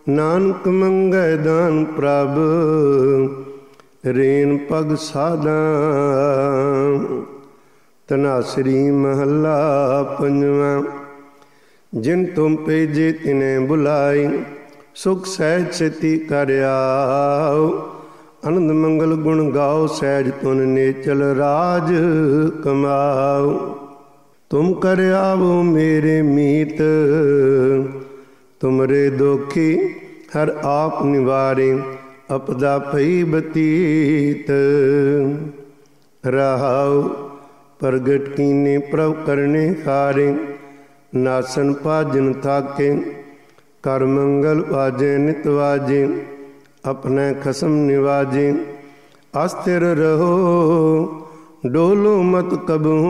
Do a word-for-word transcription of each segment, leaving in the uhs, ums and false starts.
ਨਾਨਕ ਮੰਗੈ ਦਾਨ ਪ੍ਰਭ ਰੇਨ ਪਗ ਸਾਧਾ। ਧਨਾਸਰੀ ਮਹੱਲਾ ਪੰਜਵਾਂ। ਜਿਨ ਤੁਮ ਭੇਜੇ ਤਿਨੈ ਬੁਲਾਈ, ਸੁਖ ਸਹਿਜ ਛੇਤੀ ਕਰ ਆਓ। ਆਨੰਦ ਮੰਗਲ ਗੁਣ ਗਾਓ, ਸਹਿਜ ਤੁਨ ਨੇਚਲ ਰਾਜ ਕਮਾਓ। ਤੁਮ ਕਰ ਆਵੋ ਮੇਰੇ ਮੀਤ, ਤੁਮਰੇ ਦੋਖੀ ਹਰ ਆਪ ਨਿਵਾਰੇ। ਅਪਦਾ ਭਈ ਬਤੀਤ ਰਹਾਉ, ਪ੍ਰਗਟ ਕੀਨੇ ਪ੍ਰਭ ਕਰਨੇ ਹਾਰੇ। ਨਾਸਨ ਭਾਜਨ ਥਾਕੇ, ਕਰ ਮੰਗਲ ਵਾਜੇ ਨਿਤ ਵਾਜੇ। ਆਪਣੇ ਖਸਮ ਨਿਵਾਜੇ, ਅਸਥਿਰ ਰਹੋ ਡੋਲੋ ਮਤ ਕਬਹੂ।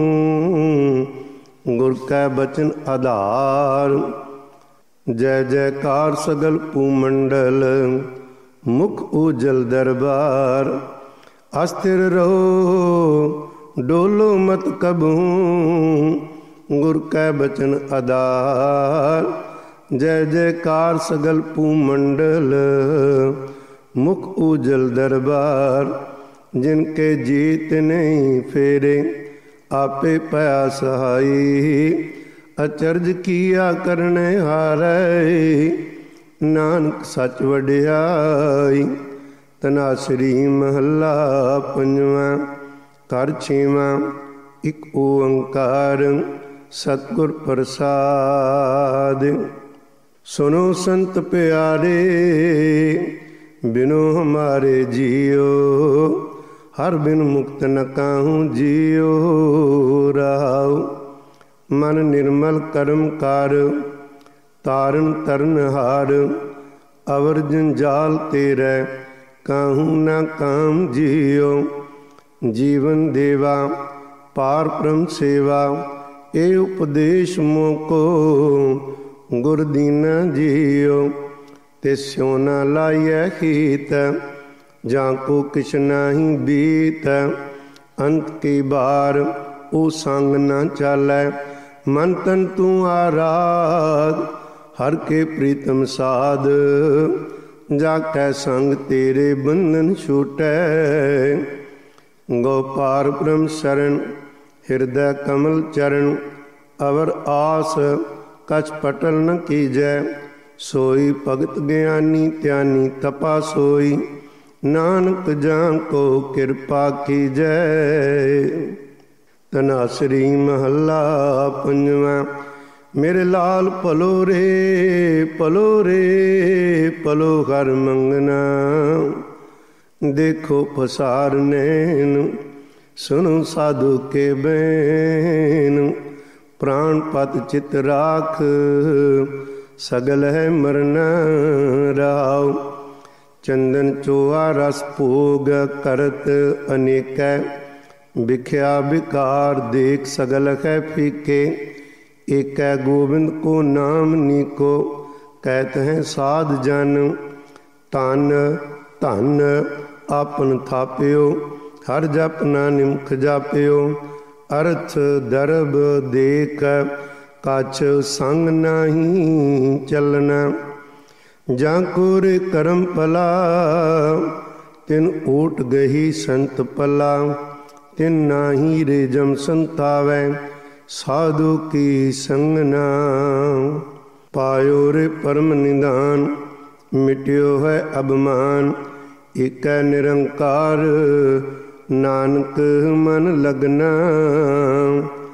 ਗੁਰ ਕੈ ਬਚਨ ਆਧਾਰ, ਜੈ ਜੈਕਾਰ ਸਗਲ ਭੂਮੰਡਲ। ਮੁਖ ਉਜਲ ਦਰਬਾਰ, ਅਸਥਿਰ ਰਹੋ ਡੋਲੋ ਮਤ ਕਬਹੂ। ਗੁਰ ਕੈ ਬਚਨ ਆਧਾਰ, ਜੈ ਜੈਕਾਰ ਸਗਲ ਭੂਮੰਡਲ। ਮੁਖ ਉਜਲ ਦਰਬਾਰ, ਜਿਨ ਕੇ ਜੀਤ ਨਹੀਂ ਫੇਰੇ। ਆਪੇ ਭਇਆ ਸਹਾਈ, ਅਚਰਜ ਕੀਆ ਕਰਨੇ ਹਾਰੇ। ਨਾਨਕ ਸੱਚ ਵਡਿਆਈ। ਧਨਾਸਰੀ ਮਹੱਲਾ ਪੰਜਵਾਂ। ਘਰ ਛੇਵਾਂ। ਇਕ ਓੰਕਾਰ ਸਤਿਗੁਰ ਪ੍ਰਸਾਦ। ਸੁਨੋ ਸੰਤ ਪਿਆਰੇ, ਬਿਨੋ ਹਮਾਰੇ ਜੀਓ। ਹਰ ਬਿਨ ਮੁਕਤ ਨ ਕਾਹੂ ਜੀਓ ਰਾਉ। ਮਨ ਨਿਰਮਲ ਕਰਮ ਕਾਰ, ਤਾਰਨ ਤਰਨ ਹਾਰ। ਅਵਰ ਜੰਜਾਲ ਤੇਰੇ, ਕਾਹੂ ਨਾ ਕਾਮ ਜੀਓ। ਜੀਵਨ ਦੇਵਾ ਪਾਰ ਬ੍ਰਹਮ ਸੇਵਾ, ਇਹ ਉਪਦੇਸ਼ ਮੋਕੋ। ਗੁਰ ਦੀਨਾ ਜੀਓ, ਤਿਸਿਓ ਨਾ ਲਾਈਐ ਹੀਤ। ਜਾਂ ਕੋ ਕਿਛ ਨਾਹੀ ਬੀਤ। ਅੰਤ ਕੀ ਬਾਰ ਉਹ ਸੰਗ ਨਾ ਚਾਲੈ। ਮਨ ਤਨ ਤੂੰ ਆਰਾਧ, ਹਰ ਕੇ ਪ੍ਰੀਤਮ ਸਾਧ। ਜਾ ਕੈ ਸੰਗ ਤੇਰੇ ਬੰਧਨ ਛੂਟੈ। ਗੋਪਾਲ ਬ੍ਰਹਮ ਸ਼ਰਨ, ਹਿਰਦੈ ਕਮਲ ਚਰਨ। ਅਵਰ ਆਸ ਕਛ ਪਟਲ ਨ ਕੀਜੈ। ਸੋਈ ਭਗਤ ਗਿਆਨੀ ਧਿਆਨੀ ਤਪਾ ਸੋਈ। ਨਾਨਕ ਜਾਂ ਕੋ ਕਿਰਪਾ ਕੀਜੈ। ਧਨਾਸਰੀ ਮਹੱਲਾ ਪੰਜਵਾਂ। ਮੇਰੇ ਲਾਲ ਭਲੋ ਰੇ ਭਲੋ ਰੇ, ਭਲੋ ਹਰ ਮੰਗਣਾ। ਦੇਖੋ ਪਸਾਰ ਨੈਣ, ਸੁਣੋ ਸਾਧੂ ਕੇ ਬੈਨ। ਪ੍ਰਾਣ ਪਤ ਚਿਤ ਰਾਖ, ਸਗਲ ਹੈ ਮਰਨਾ ਰਾਉ। ਚੰਦਨ ਚੋਆ ਰਸ ਭੋਗ, ਕਰਤ ਅਨੇਕੈ। ਵਿਖਿਆ ਵਿਕਾਰ ਦੇਖ, ਸਗਲ ਹੈ ਫੀਕੇ। ਏਕੈ ਗੋਬਿੰਦ ਕੋ ਨਾਮ ਨੀਕੋ, ਕਹਿਤ ਹੈ ਸਾਧ ਜਨ। ਧਨ ਧਨ ਆਪਨ ਥਾਪਿਓ, ਹਰ ਜਪ ਨਾ ਨਿਮਖ ਜਾਪਿਓ। ਅਰਥ ਦਰਬ ਦੇਖ, ਕਛ ਸੰਗ ਨਾਹੀ ਚੱਲਣਾ। ਜਾਂ ਕੋਰੇ ਕਰਮ ਭਲਾ, ਤਿਨ ਓਟ ਗਹੀ ਸੰਤ ਭਲਾ। ਤਿਨ ਨਾਹੀ ਰੇਜਮ ਸੰਤਾਵੈ, ਸਾਧੂ ਕੀ ਸੰਗਨਾ। ਪਾਇਓ ਰੇ ਪਰਮ ਨਿਧਾਨ, ਮਿਟਿਓ ਹੈ ਅਭਿਮਾਨ। ਏਕੈ ਨਿਰੰਕਾਰ, ਨਾਨਕ ਮਨ ਲਗਨਾ।